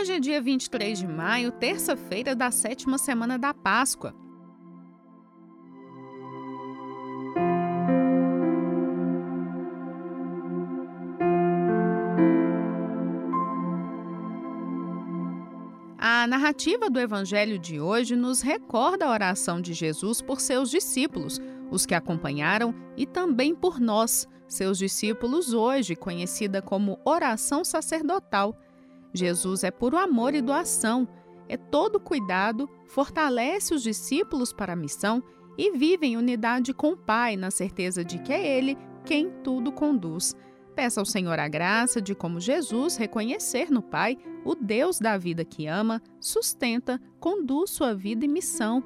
Hoje é dia 23 de maio, terça-feira da 7ª semana da Páscoa. A narrativa do Evangelho de hoje nos recorda a oração de Jesus por seus discípulos, os que acompanharam, e também por nós, seus discípulos hoje, conhecida como oração sacerdotal. Jesus é puro amor e doação, é todo cuidado, fortalece os discípulos para a missão e vive em unidade com o Pai, na certeza de que é Ele quem tudo conduz. Peça ao Senhor a graça de, como Jesus, reconhecer no Pai o Deus da vida que ama, sustenta, conduz sua vida e missão.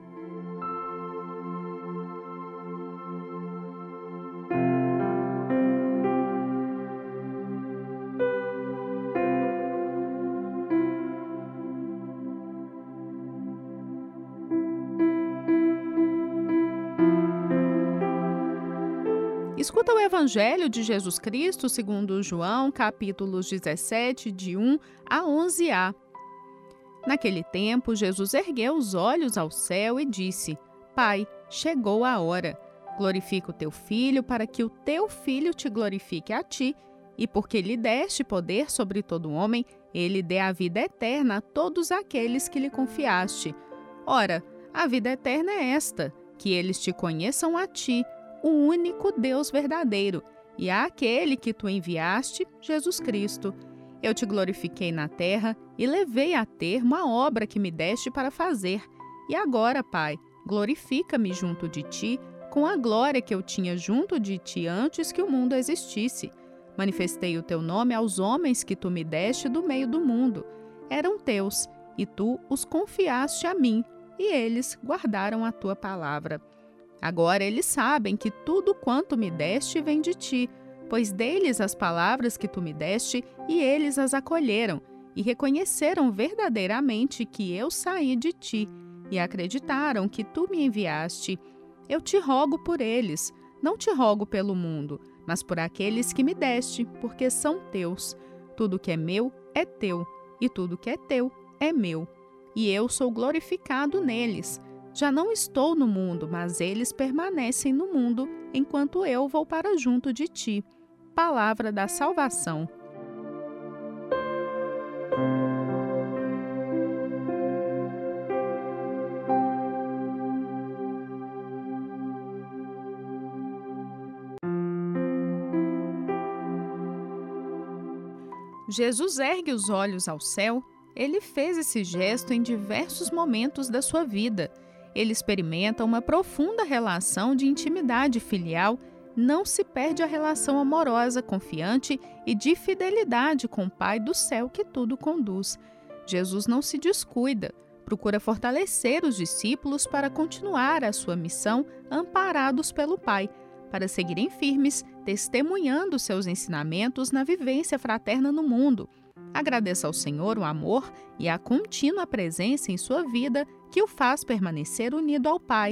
Escuta o Evangelho de Jesus Cristo segundo João, capítulos 17, de 1 a 11a. Naquele tempo, Jesus ergueu os olhos ao céu e disse: Pai, chegou a hora. Glorifica o teu Filho, para que o teu Filho te glorifique a ti, e porque lhe deste poder sobre todo homem, ele dê a vida eterna a todos aqueles que lhe confiaste. Ora, a vida eterna é esta, que eles te conheçam a ti, o único Deus verdadeiro, e àquele que tu enviaste, Jesus Cristo. Eu te glorifiquei na terra e levei a termo a obra que me deste para fazer. E agora, Pai, glorifica-me junto de ti, com a glória que eu tinha junto de ti antes que o mundo existisse. Manifestei o teu nome aos homens que tu me deste do meio do mundo. Eram teus, e tu os confiaste a mim, e eles guardaram a tua palavra. Agora eles sabem que tudo quanto me deste vem de ti, pois dei-lhes as palavras que tu me deste, e eles as acolheram, e reconheceram verdadeiramente que eu saí de ti, e acreditaram que tu me enviaste. Eu te rogo por eles, não te rogo pelo mundo, mas por aqueles que me deste, porque são teus. Tudo que é meu é teu, e tudo que é teu é meu. E eu sou glorificado neles. Já não estou no mundo, mas eles permanecem no mundo, enquanto eu vou para junto de ti. Palavra da salvação. Jesus ergue os olhos ao céu. Ele fez esse gesto em diversos momentos da sua vida. Ele experimenta uma profunda relação de intimidade filial, não se perde a relação amorosa, confiante e de fidelidade com o Pai do céu que tudo conduz. Jesus não se descuida, procura fortalecer os discípulos para continuar a sua missão amparados pelo Pai, para seguirem firmes, testemunhando seus ensinamentos na vivência fraterna no mundo. Agradeça ao Senhor o amor e a contínua presença em sua vida que o faz permanecer unido ao Pai.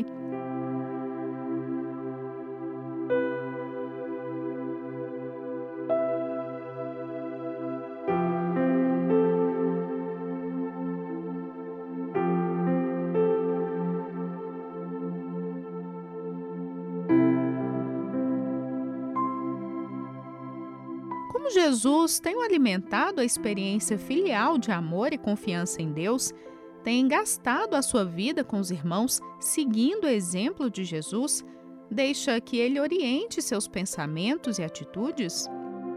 Como Jesus tem alimentado a experiência filial de amor e confiança em Deus, tem gastado a sua vida com os irmãos seguindo o exemplo de Jesus, deixa que ele oriente seus pensamentos e atitudes?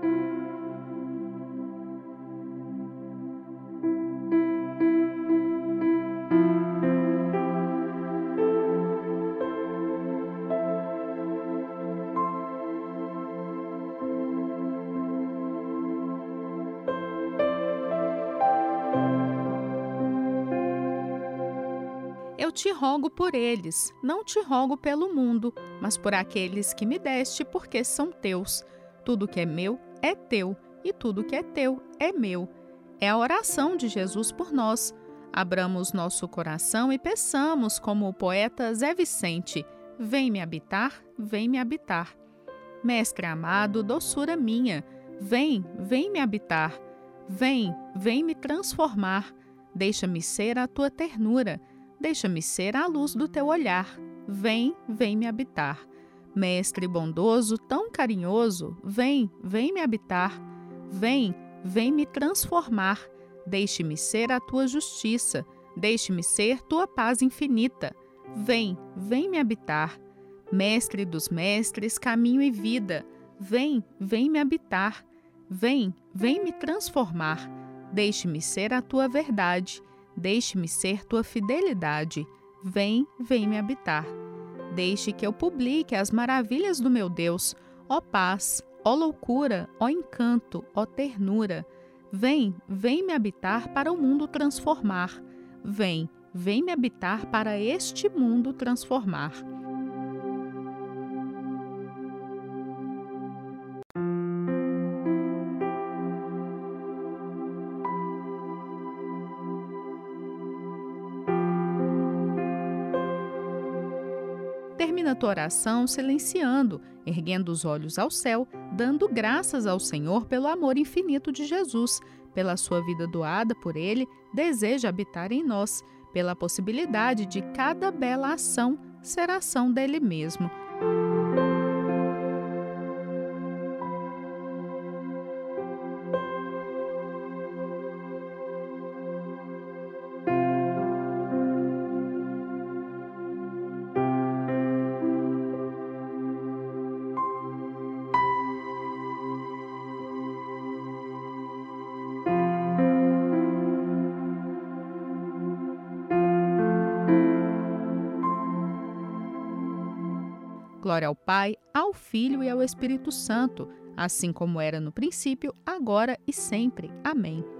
Eu te rogo por eles, não te rogo pelo mundo, mas por aqueles que me deste, porque são teus. Tudo que é meu é teu, e tudo que é teu é meu. É a oração de Jesus por nós. Abramos nosso coração e peçamos, como o poeta Zé Vicente: vem me habitar, vem me habitar. Mestre amado, doçura minha, vem me habitar. Vem me transformar. Deixa-me ser a tua ternura. Deixa-me ser a luz do teu olhar. Vem, vem me habitar. Mestre bondoso, tão carinhoso, vem, vem me habitar. Vem, vem me transformar. Deixe-me ser a tua justiça. Deixe-me ser tua paz infinita. Vem, vem me habitar. Mestre dos mestres, caminho e vida. Vem, vem me habitar. Vem, vem me transformar. Deixe-me ser a tua verdade. Deixe-me ser tua fidelidade. Vem, vem me habitar. Deixe que eu publique as maravilhas do meu Deus. Ó paz, ó loucura, ó encanto, ó ternura. Vem, vem me habitar para o mundo transformar. Vem, vem me habitar para este mundo transformar. Termina a tua oração silenciando, erguendo os olhos ao céu, dando graças ao Senhor pelo amor infinito de Jesus, pela sua vida doada por Ele, deseja habitar em nós, pela possibilidade de cada bela ação ser ação dele mesmo. Glória ao Pai, ao Filho e ao Espírito Santo, assim como era no princípio, agora e sempre. Amém.